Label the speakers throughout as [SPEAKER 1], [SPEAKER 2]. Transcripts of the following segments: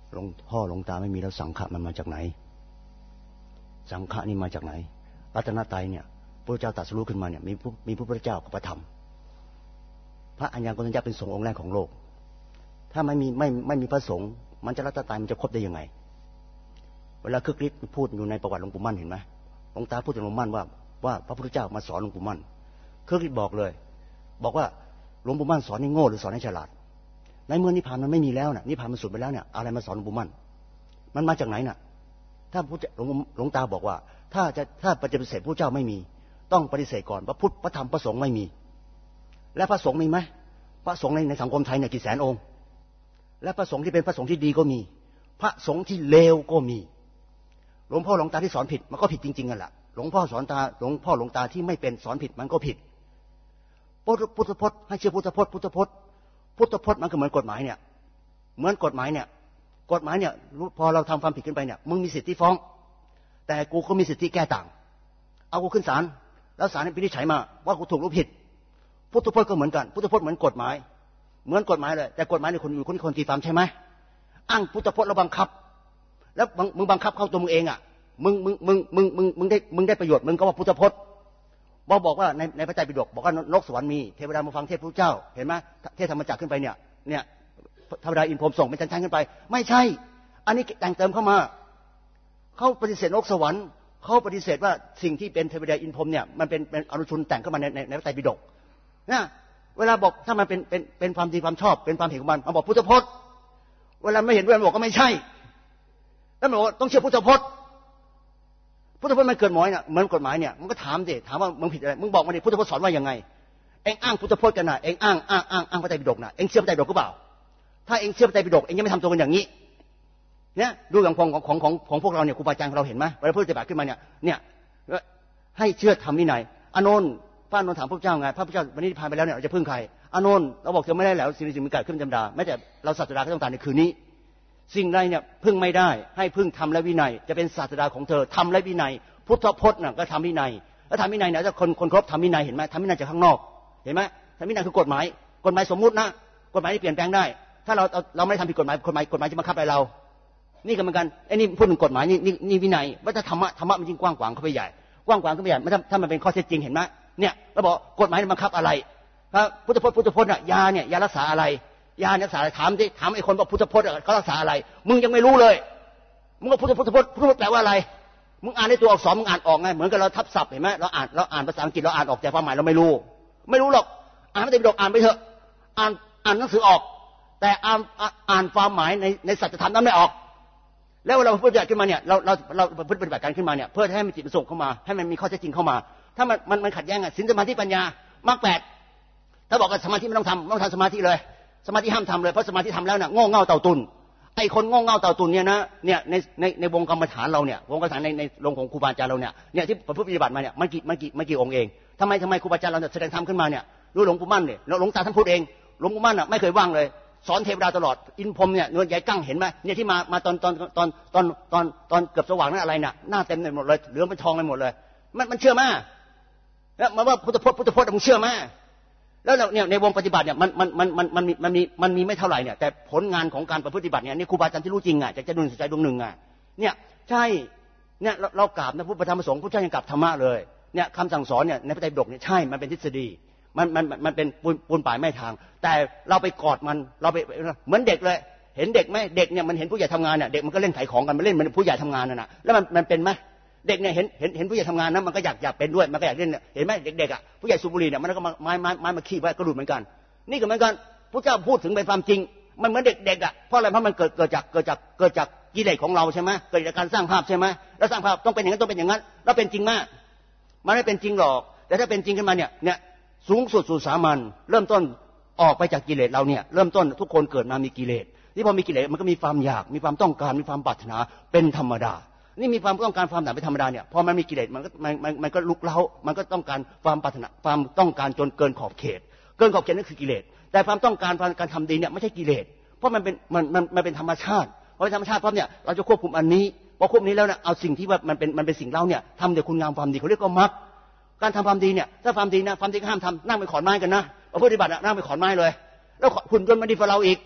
[SPEAKER 1] หลวงพ่อหลวงตาไม่มีแล้วสังขะมันมาจากไหนสังขะนี่มาจากไหนรัตนตรัยเนี่ยพระเจ้าตรัสรู้ขึ้นมาเนี่ยมีพระพุทธเจ้ากับพระธรรมพระอัญญาโกณทัญญาเป็นสงฆ์องค์แรกของโลกถ้าไม่มีพระสงฆ์มันจะรัตนตรัยมันจะครบได้ยังไงเวลาคึกฤทธิ์พูดอยู่ในประวัติหลวงปู่มั่นเห็นไหมหลวงตาพูดถึงหลวงปู่มั่นว่าพระพุทธเจ้ามาสอนหลวงปู่มั่นคึกฤทธิ์บอกเลยบอกว่าหลวงปู่มั่นสอนให้โง่หรือสอนให้ฉลาดในเมื่อนิพพานมันไม่มีแล้วน่ะนิพพานมันสุดไปแล้วเนี่ยอะไรมาสอนหลวงปู่มั่นมันมาจากไหนน่ะถ้าหลวงตาบอกว่าถ้าปฏิเสธพระเจ้าไม่มีต้องปฏิเสธก่อนพระพุทธพระธรรมพระสงฆ์ไม่มีและพระสงฆ์มีไหมพระสงฆ์ในสังคมไทยเนี่ยกี่แสนองค์และพระสงฆ์ที่เป็นพระสงฆ์ที่ดีก็มีพระสงฆ์ที่เลวก็มีหลวงพ่อหลวงตาที่สอนผิดมันก็ผิดจริงๆกันแหละหลวงพ่อหลวงตาที่ไม่เป็นสอนผิดมันก็ผิดพุทธพจน์ให้เชื่อพุทธพจน์พุทธพจน์มันก็เหมือนกฎหมายเนี่ยกฎหมายเนี่ยพอเราทำความผิดขึ้นไปเนี่ยมึงมีสิทธิฟ้องแต่กูก็มีสิทธิแก้ต่างเอากูขึ้นศาลแล้วศาลวินิจฉัยมาว่ากูถูกหรือผิดพุทธพจน์ก็เหมือนกันพุทธพจน์เหมือนกฎหมายเลยแต่กฎหมายเนี่ยคนตีความใช่ไหมอ้างพุทธพจน์แล้วบังคับแล้วมึงบังคับเข้าตัวมึงเองอ่ะมึงได้ประโยชน์มึงก็ว่าพุทธพจน์บอกว่าในพระไตรปิฎกบอกว่านกสวรรค์มีเทวดามาฟังเทศพระเจ้าเห็นไหมเทศธรรมจักรขึ้นไปเนี่ยเทวดาอินพรหมส่งเป็นชั้นๆขึ้นไปไม่ใช่อันนี้แต่งเติมเข้ามาเขาปฏิเสธนกสวรรค์เขาปฏิเสธว่าสิ่งที่เป็นเทวดาอินพรหมเนี่ยมันเป็นอนุชุนแต่งเข้ามาในพระไตรปิฎกนะเวลาบอกถ้ามันเป็นความดีความชอบเป็นความเห็นของมันบอกพุทธพจน์เวลาไม่เห็นด้วยมันบอกก็ไม่ใช่แล้วมันบอกต้องเชื่อพุทธพจน์มันเกิดหมอยเนี่ยเหมือนกฎหมายเนี่ยมันก็ถามว่ามึงผิดอะไรมึงบอกมาดิพุทธพจน์สอนว่ายังไงเอ็งอ้างพุทธพจน์กันนะเอ็งอ้างพระไตรปิฎกนะเอ็งเชื่อพระไตรปิฎกหรือเปล่าถ้าเอ็งเชื่อพระไตรปิฎกเอ็งยังไม่ทำตัวกันอย่างนี้เนี่ยดูอย่างของพวกเราเนี่ยครูบาอาจารย์เราเห็นไหมเวลาพูดปฏิบัติขึ้นมาเนี่ยให้เชื่อธรรมวินัยอานนท์พระอานนท์ถามพระเจ้าไงพระพุทธเจ้าวันนี้ผ่านไปแล้วเนี่ยเราจะพึ่งใครอานนท์เราบอกเธอไม่ได้แล้วสิ่งมีเกิดขึ้นธรรมดาแม้แต่เราศาสดาก็ต้องการในคืนนี้สิ่งใดเนี่ยพึ่งไม่ได้ให้พึ่งธรรมและวินัยจะเป็นศาสดาของเธอธรรมและวินัยพุทธพจน์น่ะก็ธรรมวินัยแล้วธรรมวินัยเนี่ยถ้าคนครบธรรมวินัยเห็นไหมธรรมวินัยจากข้างนอกเห็นไหมธรรมวินัยคือกฎหมายสมมุตินะกฎหมายที่เปลี่ยนแปลงได้ถ้าเราไม่ทำผิดกฎหมายจะบังคับอะไรเรานี่ก็เหมือนกันไอ้นี่พูดถึงกฎหมายนี่วินัยว่าถ้าธรรมะมันยิ่งกว้างขวางเข้าไปใหญ่ถ้ามันเป็นข้อเท็จจริงเห็นไหมเนี่ยเราบอกกฎหมายบังคับอะไรพระพุทธพจน์น่ะยารักษาอะไรยารักษาอะไรถามไอ้คนบอกพุทธพจน์เขารักษาอะไรมึงยังไม่รู้เลยมึงก็พุทธพจน์แปลว่าอะไรมึงอ่านในตัวอักษรมึงอ่านออกไงเหมือนกับเราทับศัพท์เห็นไหมเราอ่านภาษาอังกฤษเราอ่านออกแต่ความหมายเราไม่รู้หรอกอ่านไม่ได้อ่านไปเถอะอ่านหนังสือออกแต่อ่านความหมายในสัจธรรมนั้นไม่ออกแล้วเวลาเราพูดขึ้นมาเนี่ยเราปฏิบัติการขึ้นมาเนี่ยเพื่อให้มันจิตมันส่งเข้ามาให้มันมีข้อเท็จจริงเข้ามาถ้ามันขัดแย้งศีลสมาธิปัญญามรรคแปดถ้าบอกว่าสมาธิไม่ต้องทำสมาธิเลยสมาธิห้ามทำเลยเพราะสมาธิทำแล้วเนี่ยโง่เง่าเต่าตุนไอ้คนโง่เง่าเต่าตุนเนี่ยนะเนี่ยในวงกรรมฐานเราเนี่ยวงกรรมฐานในโรงของครูบาอาจารย์เราเนี่ยที่ประพฤติปฏิบัติมาเนี่ยมันกี่องค์เองทำไมครูบาอาจารย์เราแสดงธรรมขึ้นมาเนี่ยรู้หลวงปู่มั่นเนี่ยหลวงตาท่านพูดเองหลวงปู่มั่นอ่ะไม่เคยว่างเลยสอนเทวดาตลอดอินพรหมเนี่ยเนื้อใหญ่กั้งเห็นไหมเนี่ยที่มาตอนเกือบสว่างนั่นอะไรน่ะหน้าเต็มไปหมดเลยเหลืองเป็นทองไปหมดเลยมันเชื่อมั้ยแล้วมาว่าพุทธพจน์มึงเชื่อมั้ยแล้วเนี่ยในวงปฏิบัติเนี่ยมันมีไม่เท่าไหร่เนี่ยแต่ผลงานของการปฏิบัติเนี่ยนี่ครูบาอาจารย์ที่รู้จริงอ่ะจากดวงใจดวงหนึ่งอ่ะเนี่ยใช่เนี่ยเรากราบนะพุทธธรรมประสงค์พระเจ้ายังกราบธรรมะเลยเนี่ยคำสั่งสอนเนี่ยในพระไตรปิฎกเนี่ยใช่มันเป็นทฤษฎีมันเป็นปูนป่ายไม่ทางแต่เราไปกอดมันเราไปเหมือนเด็กเลยเห็นเด็กไหมเด็กเนี่ยมันเห็นผู้ใหญ่ทำงานเนี่ยเด็กมันก็เล่นขายของกันมันเล่นเหมือนผู้ใหญ่ทำงานน่ะแล้วมันเป็นไหมเด็กเนี่ยเห็นผู้ใหญ่ทำงานนะมันก็อยากเป็นด้วยมันก็อยากเล่นเห็นไหมเด็กๆอ่ะผู้ใหญ่สูบบุหรี่เนี่ยมันก็ไม้มาขี้ไว้ก็ดูดเหมือนกันนี่ก็เหมือนกันพระเจ้าพูดถึงเป็นความจริงมันเหมือนเด็กๆอ่ะเพราะอะไรเพราะมันเกิดจากกิเลสของเราใช่ไหมเกิดจากการสร้างภาพใช่ไหมแล้วสร้างภาพต้องเป็นอย่างนั้นต้องเป็นอย่างนั้นแล้วเป็นจริงมากมันไม่เป็นจริงหรอกแต่ถ้าเป็นจริงขึ้นมาเนี่ยสูงสุดสู่สามัญเริ่มต้นออกไปจากกิเลสเราเนี่ยเริ่มต้นทุกคนเกิดมามีกิเลสที่พอมีกิเลสมันก็มีความอยากมีความต้องการมีความปรารถนาเป็นธรรมดานี่มีความต้องการความอยากเป็นธรรมดาเนี่ยพอมันมีกิเลสมันก็ลุกเล้ามันก็ต้องการความปรารถนาความต้องการจนเกินขอบเขตนั่นคือกิเลสแต่ความต้องการทำดีเนี่ยไม่ใช่กิเลสเพราะมันเป็นธรรมชาติพอเป็นธรรมชาติปั๊บเนี่ยเราจะควบคุมอันนี้พอควบคุมนี้แล้วเนี่ยเอาสิ่งที่ว่ามันเป็นสิ่งเล่าเนี่ยทำแต่คุณงามความดีเขาเรียกว่ามรรคการทำความดีเนี่ยถ้าความดีนะความดีก็ห้ามทำนั่งไปขอนไม้กันนะเอาปฏิบัตินั่งไปขอนไม้เลยแล้วหุ่นยนต์มันดีกว่าเราอีก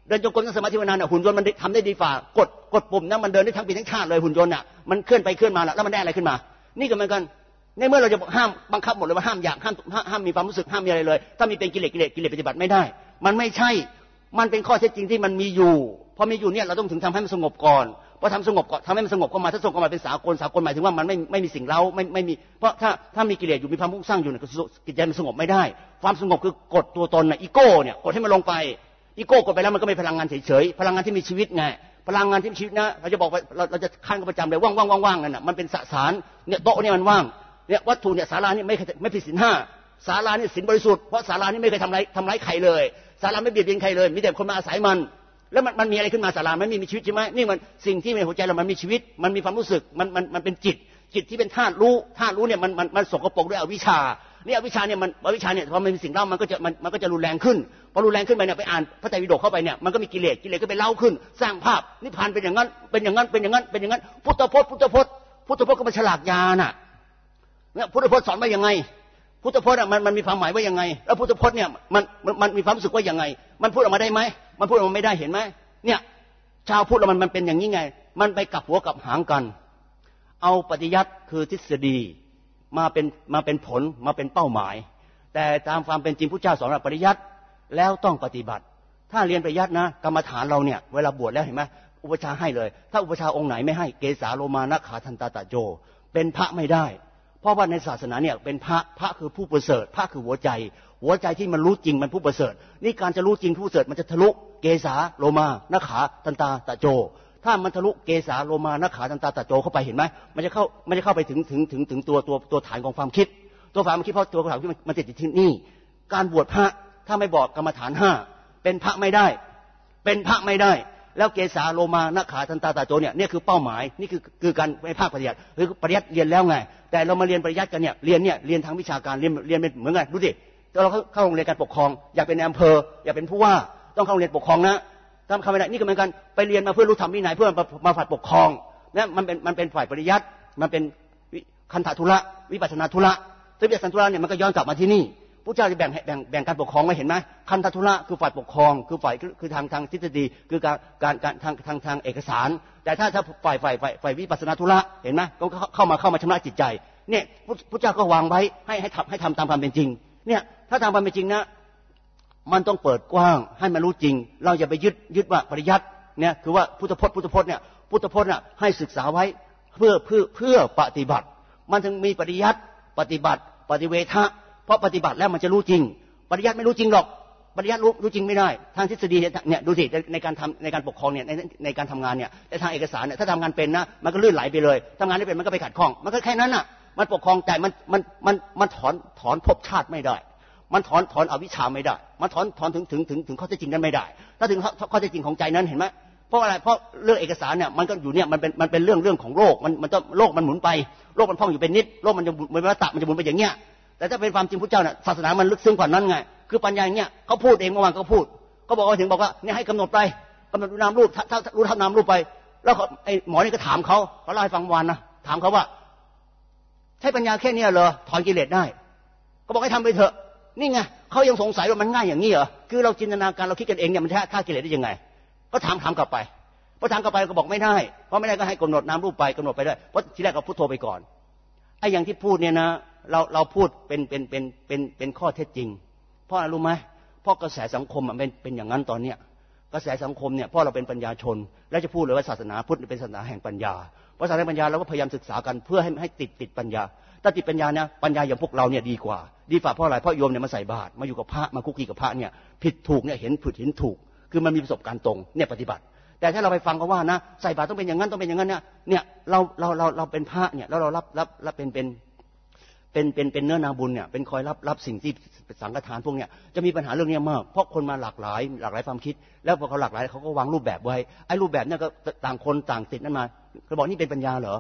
[SPEAKER 1] เดินจงกรมนั่งสมาธินานหุ่นยนต์มันทำได้ดีฝ่ากดปุ่มนั้นมันเดินได้ทั้งปีทั้งชาติเลยหุ่นยนต์มันเคลื่อนไปเคลื่อนมาแล้วมันได้อะไรขึ้นมานี่ก็เหมือนกันในเมื่อเราจะห้ามบังคับหมดเลยว่าห้ามอยากห้ามมีความรู้สึกห้ามมีอะไรเลยถ้ามีเป็นกิเลสปฏิบัติไม่ได้มันไม่ใช่มันเป็นข้อเท็จจริงที่มันมีอยู่พอมีอยู่เนี่ยเราต้องถึงทำให้มันสงบก่อนพอทำสงบก่อนทำให้มันสงบเข้ามาถ้าสงบเข้ามาเป็นสากลหมายถึงว่ามันไม่มีสิ่งเร้าไม่มีเพราะถ้ามีกิเลสอยู่มีความฟุ้งซ่านอยู่เนี่ยจิตใจมันสงบไม่ได้ความสงบคือกดตัวตนอีโก้เนี่ยกดให้มันลงไปอีโก้กดไปแล้วมันก็ไม่พลังงานเฉยๆพลังงานที่มีชีวิตไงพลังงานที่มีชีวิตนะเราจะบอกว่าเราจะค้านกันประจำเลยว่างนั่นน่ะมันเป็นสสารเนี่ยโต๊ะเนี่ยมันว่างเนี่ยวัตถุเนี่ยศาลานี่ไม่ผิดศีล 5ศาลานี่ศีลบริสุทธิ์เพราะศาลานี่ไม่เคยทำร้ายใครเลยศาลาไม่เบียดเบียนใครเลยมีแต่คนมาอาศัยมันแล้วมันมีอะไรขึ้นมาศาลามันไม่มีชีวิตใช่ไหมนี่มันสิ่งที่ในหัวใจเรามันมีชีวิตมันมีความรู้สึกมันเป็นจิตที่เป็นธาตุรู้เนี่ยมันสกปรกด้วยอวิชชานี่อวิชชาเนี่ยอวิชชาเนี่ยพอมันมีสิ่งเล่ามันก็จะรุนแรงขึ้นพอรุนแรงขึ้นไปเนี่ยไปอ่านพระไตรปิฎกเข้าไปเนี่ยมันก็มีกิเลสก็ไปเล่าขึ้นสร้างภาพนิพพานเป็นอย่างนั้นพุทธพจน์ก็มันฉลากยาน่ะเนี่ยพุทธพจน์สอนว่ายังไงพุทธพจน์มันมีความหมายว่ายังไงแล้วพุทธพจน์เนี่ยมันมีความรู้สึกว่ายังไงมันพูดออกมาได้ไหมมันพูดออกมาไม่ได้เห็นไหมเนี่ยชาวพุทธมันเป็นอย่างนี้ไงมันไปกลับหัวกลับหางกันเอาปฏิยัติคือทฤษฎีมาเป็นผลมาเป็นเป้าหมายแต่ตามความเป็นจริงพุทธเจ้าสอนว่าปฏิยัติแล้วต้องปฏิบัติถ้าเรียนปฏิยัตินะกรรมฐานเราเนี่ยเวลาบวชแล้วเห็นไหมอุปชาให้เลยถ้าอุปชาองค์ไหนไม่ให้เกสาโลมานะขาทันตาตะโจเป็นพระไม่ได้เพราะว่าในศาสนาเนี่ยเป็นพระคือผู้ประเสริฐพระคือหัวใจที่มันรู้จริงมันผู้ประเสริฐนี่การจะรู้จริงผู้ประเสริฐมันจะทะลุเกสาโลมานะขาทันตาตะโจถ้ามันทะลุเกสาโลมานะขาทันตาตะโจเข้าไปเห็นไหมมันจะเข้าไปถึงตัวฐานของความคิดตัวความคิดเพราะตัวความคิดมันติดที่นี่การบวชพระถ้าไม่บอกกรรมฐาน5เป็นพระไม่ได้แล้วเกสาโลมานะขาทันตาตะโจเนี่ยคือเป้าหมายนี่คือการในภาคปฏิยัติคือปฏิยัติเรียนแล้วไงแต่เรามาเรียนปริยัติกันเนี่ยเรียนทางวิชาการเรียนเป็นเหมือนไงดูดิเราเข้าโรงเรียนการปกครองอยากเป็นอำเภออยากเป็นผู้ว่าต้องเข้าโรงเรียนปกครองนะทำไม่ได้นี่ก็เหมือนกันไปเรียนมาเพื่อรู้ธรรมวินัยเพื่อมาฝ่ายปกครองเนี่ยมันเป็นฝ่ายปริยัติมันเป็นคันธทุระวิปัสสนาทุระซึ่งวิปัสสนาทุระเนี่ยมันก็ย้อนกลับมาที่นี่พระเจ้าจะแบ่งการปกครองไว้เห็นไหมคันธทุระคือฝ่ายปกครองคือทางทฤษฎีคือการทางเอกสารแต่ถ้าฝ่ายวิปัสสนาทุระเห็นไหมก็เข้ามาชำระจิตใจเนี่ยพระเจ้าก็วางไว้ให้ทำตามความเป็นจริงเนี่ยถ้าตามความเป็นจริงนะมันต้องเปิดกว้างให้มันรู้จริงเราอย่าไปยึดว่าปริยัติเนี่ยคือว่าพุทธพจน์เนี่ยให้ศึกษาไว้เพื่อปฏิบัติมันถึงมีปริยัติปฏิบัติปฏิเวทะเพราะปฏิบัติแล้วมันจะรู้จริงปริยัติไม่รู้จริงหรอกปริยัติรู้จริงไม่ได้ทางทฤษฎีเนี่ยดูสิในการปกครองเนี่ยในการทำงานเนี่ยแต่ทางเอกสารเนี่ยถ้าทำงานเป็นนะมันก็ลื่นไหลไปเลยทำงานไม่เป็นมันก็ไปขัดข้องมันก็แค่นั้นน่ะมันปกครองแต่มันถอนภพชาติไม่ได้มันถอนอวิชชาไม่ได้มันถอนถึงข้อเท็จจริงนั้นไม่ได้ถ้าถึงข้อเท็จจริงของใจนั้นเห็นไหมเพราะอะไรเพราะเรื่องเอกสารเนี่ยมันก็อยู่เนี่ยมันเป็นเรื่องของโลกมันต้องโลกมันหมุนไปโลกมันพ่องอยู่เป็นนิดโลกมันจะเหมือนวัฏฏะมันจะหมุนไปอย่างเงี้ยแต่ถ้าเป็นความจริงพระเจ้าเนี่ยศาสนามันลึกซึ้งกว่านั้นไงคือปัญญาอย่างเงี้ยเขาพูดเองเมื่อวานเขาพูดเขาบอกว่าเนี่ยให้กำหนดไปกำหนดนามรูปถ้ารู้เท่านามรูปไปแล้วไอ้หมอนี่ก็ถามเขาเล่าให้ฟังวันนะถามเขาว่าใช้ปัญญาแค่นี้เหรอถอนกิเลสได้ก็บอกให้ทำไปเถอะนี่ไงเขายังสงสัยว่ามันง่ายอย่างนี้เหรอคือเราจินตนาการเราคิดกันเองเนี่ยมันฆ่ากิเลสได้ยังไงก็ถามกลับไปพอถามกลับไปก็บอกไม่ได้เพราะไม่ได้ก็ให้กำหนดนามรูปไปกำหนดไปได้เพราะทีแรกก็พุทโธไปก่อนไอ้อย่างที่พูดเนี่ยนะเราพูดเป็นข้อเท็จจริงเพราะอะไรรู้ไหมเพราะกระแสสังคมมันเป็นอย่างนั้นตอนเนี้ยกระแสสังคมเนี่ยเพราะเราเป็นปัญญาชนแล้วจะพูดเลยว่าศาสนาพุทธเป็นศาสนาแห่งปัญญาเพราะศาสนาแห่งปัญญาเราก็พยายามศึกษากันเพื่อให้ติดปัญญาถ้าติดปัญญาเนี่ยปัญญาอย่างพวกเราเนี่ยดีกว่าเพราะอะไรเพราะโยมเนี่ยมาใส่บาตรมาอยู่กับพระมาคุกคีกับพระเนี่ยผิดถูกเนี่ยเห็นผิดเห็นถูกคือมันมีประสบการณ์ตรงเนี่ยปฏิบัติแต่ถ้าเราไปฟังเขาว่านะใส่บาตรต้องเป็นอย่างนั้นต้องเป็นอย่างนั้นเนี่ยเราเป็นพระเนี่ยแล้วเรารับเป็นเนื้อนาบุญเนี่ยเป็นคอยรับสิ่งที่สังฆทานพวกเนี้ยจะมีปัญหาเรื่องนี้มากเพราะคนมาหลากหลายความคิดแล้วพอเขาหลากหลายเขาก็วางรูปแบบไว้ไอ้รูปแบบเนี่ยก็ต่างคนต่างติดนั่นมาเขาบอกนี่เป็นปัญญาเหรอ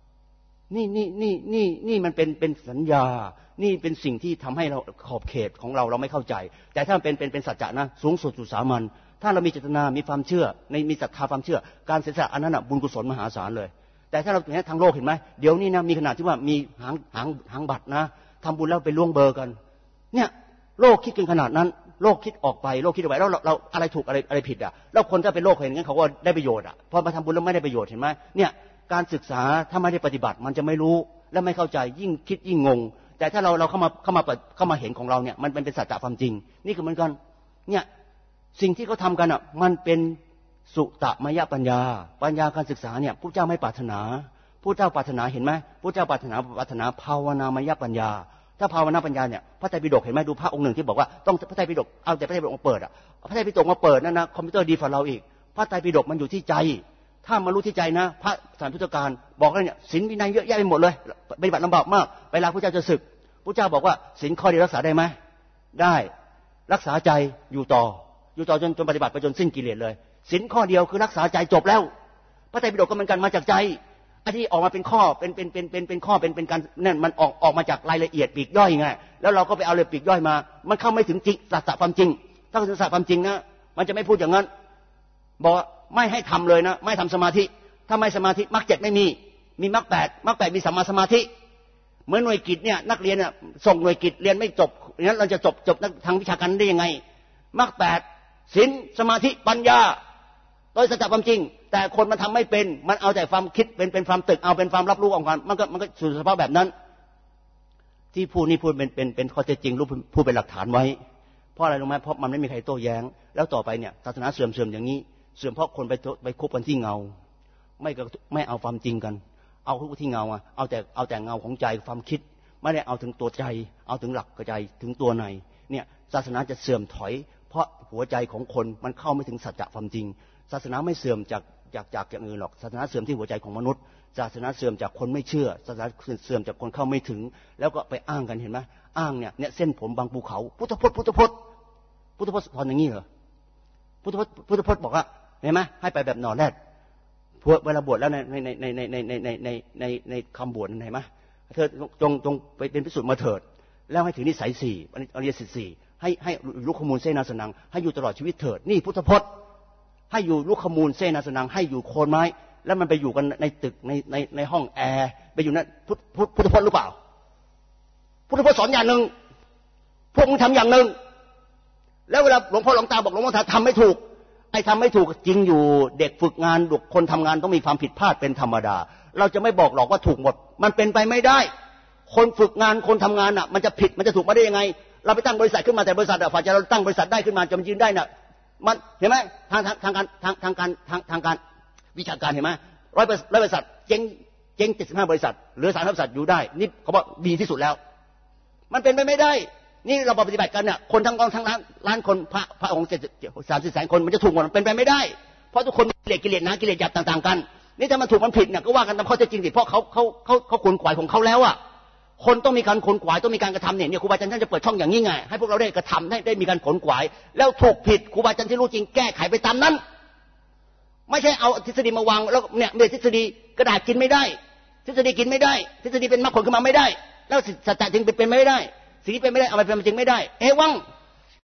[SPEAKER 1] นี่มันเป็นสัญญานี่เป็นสิ่งที่ทำให้เราขอบเขตของเราไม่เข้าใจแต่ถ้าเป็นสัจจะนะสูงสุดสามัญถ้าเรามีเจตนามีความเชื่อมีศรัทธาความเชื่อการเสียสละอันนั้นบุญกุศลมหาศาลเลยแต่ถ้าเราทางโลกเห็นไหมเดี๋ยวนี้นะมีขนาดที่ว่ามีหางบัตรนะทำบุญแล้วไปล่วงเบอร์กันเนี่ยโลกคิดกันขนาดนั้นโลกคิดออกไปโลกคิดออกไปแล้วเราอะไรถูกอะไรผิดอ่ะแล้วคนถ้าเป็นโลกเห็นงั้นเขาก็ได้ประโยชน์อ่ะพอมาทำบุญแล้วไม่ได้ประโยชน์เห็นไหมเนี่ยการศึกษาถ้าไม่ได้ปฏิบัติมันจะไม่รู้และไม่เข้าใจยิ่งคิดยิ่งงงแต่ถ้าเราเข้ามาเห็นของเราเนี่ยมันเป็นสัจจะความจริงนี่คือเหมือนกันเนี่ยสิ่งที่เขาทำกันอ่ะมันเป็นสุตมยปัญญาการศึกษาเนี่ยผู้เจ้าไม่ปรารถนาผู้เจ้าปรารถนาเห็นไหมผู้เจ้าปรารถนาภาวนามยปัญญาถ้าภาวนาปัญญาเนี่ยพระไตรปิฎกเห็นไหมดูพระองค์หนึ่งที่บอกว่าต้องพระไตรปิฎกเอาแต่พระไตรปิฎกมาเปิดอ่ะพระไตรปิฎกมาเปิดนั่นนะคอมพิวเตอร์ดีกว่าเราอีกพระไตรปิฎกมันอยู่ที่ใจถ้ามารู้ที่ใจนะพระสารพุทธการบอกเลยเนี่ยศีลวินัยเยอะแยะไปหมดเลยปฏิบัติลำบากมากเวลาพระเจ้าจะศึกพระเจ้าบอกว่าศีลข้อเดียวรักษาได้ไหมได้รักษาใจอยู่ต่อจนปฏิบัติไปจนสิ้นกิเลสเลยศีลข้อเดียวคือรักษาใจจบแล้วพระไตรปิฎกก็เหมือนกันมาจากใจอันที่ออกมาเป็นข้อเป็นข้อเป็นการนั่นมันออกมาจากรายละเอียดปีกย่อยไงแล้วเราก็ไปเอาเลยปีกย่อยมามันเข้าไม่ถึงจริงสัจความจริงถ้าถึงสัจความจริงนะมันจะไม่พูดอย่างนั้นบอกไม่ให้ทำเลยนะไม่ทำสมาธิถ้าไม่สมาธิมรรค 7ไม่มีมรรค 8มีสัมมาสมาธิเหมือนหน่วยกิจเนี่ยนักเรียนเนี่ยส่งหน่วยกิจเรียนไม่จบงั้นเราจะจบทางวิชาการได้ยังไงมรรค 8ศีลสมาธิปัญญาโดยสัจความจริงแต่คนมันทำไม่เป็นมันเอาแต่ความคิดเป็นความตึกเอาเป็นความรับรู้ของมันก็สู่สภาพแบบนั้นที่พูดนี่พูดเป็นข้อเท็จจริงพูดเป็นหลักฐานไว้เพราะอะไรรู้ไหมเพราะมันไม่มีใครโต้แย้งแล้วต่อไปเนี่ยศาสนาเสื่อมอย่างนี้เสื่อมเพราะคนไปคบกันที่เงาไม่เอาความจริงกันเอาที่เงาเอาแต่เงาของใจความคิดไม่ได้เอาถึงตัวใจเอาถึงหลักใจถึงตัวในเนี่ยศาสนาจะเสื่อมถอยเพราะหัวใจของคนมันเข้าไม่ถึงสัจจะความจริงศาสนาไม่เสื่อมจากอย่างอื่นหรอกศาสนาเสื่อมที่หัวใจของมนุษย์ศาสนาเสื่อมจากคนไม่เชื่อศาสนาเสื่อมจากคนเข้าไม่ถึงแล้วก็ไปอ้างกันเห็นไหมอ้างเนี่ยเส้นผมบางภูเขาพุทธพจน์สอนอย่างนี้เหรอพุทธพจน์บอกว่าเห็นไหมให้ไปแบบหน่อแรดเวลาบวชแล้วในคำบวชเห็นไหมเธอจงไปเป็นพิสุทธิ์มาเถิดแล้วให้ถือนิสัยสี่อริยสัจสี่ให้ลุกขมูลเสนาสนังให้อยู่ตลอดชีวิตเถิดนี่พุทธพจน์ให้อยู่ลุกขมูลเสนาสนังให้อยู่โคนไม้แล้วมันไปอยู่กันในตึกในห้องแอร์ไปอยู่นั่นพุทธพจน์หรือเปล่าพุทธพจน์สอนอย่างหนึ่งพวกมึงทำอย่างหนึ่งแล้วเวลาหลวงพ่อหลวงตาบอกหลวงพ่อทำไม่ถูกไอ้ทำไม่ถูกจริงอยู่เด็กฝึกงานเด็กคนทำงานต้องมีความผิดพลาดเป็นธรรมดาเราจะไม่บอกหรอกว่าถูกหมดมันเป็นไปไม่ได้คนฝึกงานคนทำงานมันจะผิดมันจะถูกมาได้ยังไงเราไปตั้งบริษัทขึ้นมาแต่บริษัทฝ่ายจะเราตั้งบริษัทได้ขึ้นมาจะมันยืนได้มันเห็นไหมทางการวิชาการเห็นไหม100บริษัทเจ๊ง75บริษัทเหลือ30บริษัทอยู่ได้นี่เขาบอกดีที่สุดแล้วมันเป็นไปไม่ได้นี่เราปฏิบัติกันเนี่ยคนทั้งล้านคนพระองค์30 แสนคนมันจะถูกหมดมันเป็นไปไม่ได้เพราะทุกคนกิเลสนะกิเลสหยาบต่างๆกันนี่ถ้ามันถูกมันผิดเนี่ยก็ว่ากันตามข้อเท็จจริงสิเพราะเขาขวนขวายของเขาแล้วคนต้องมีการขวนขวายต้องมีการกระทำเนี่ยครูบาอาจารย์ท่านจะเปิดช่องอย่างนี้ไงให้พวกเราได้กระทำได้มีการขวนขวายแล้วถูกผิดครูบาอาจารย์ที่รู้จริงแก้ไขไปตามนั้นไม่ใช่เอาทฤษฎีมาวางแล้วเนี่ยทฤษฎีกระดาษกินไม่ได้ทฤษฎีกินไม่ได้ทฤษฎีเป็นมรรคผลขึ้นมาไม่ได้แล้วสัจจะจริงเป็นไม่ได้สิ่งที่เป็นไม่ได้เอาไปเป็นจริงไม่ได้วัง